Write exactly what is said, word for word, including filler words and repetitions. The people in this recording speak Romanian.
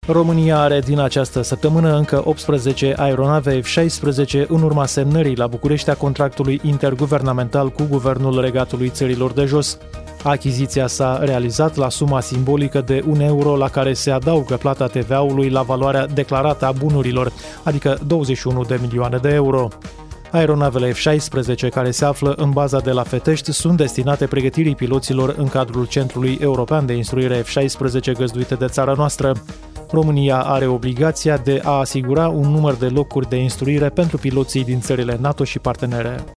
România are din această săptămână încă optsprezece aeronave F șaisprezece în urma semnării la București a contractului interguvernamental cu Guvernul Regatului Țărilor de Jos. Achiziția s-a realizat la suma simbolică de un euro la care se adaugă plata T V A-ului la valoarea declarată a bunurilor, adică douăzeci și unu de milioane de euro. Aeronavele F șaisprezece care se află în baza de la Fetești sunt destinate pregătirii piloților în cadrul Centrului European de Instruire F șaisprezece găzduite de țara noastră. România are obligația de a asigura un număr de locuri de instruire pentru piloții din țările NATO și partenere.